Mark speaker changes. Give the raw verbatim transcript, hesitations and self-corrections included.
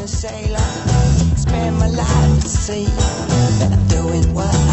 Speaker 1: sailor, spend my life at sea. But I'm doing what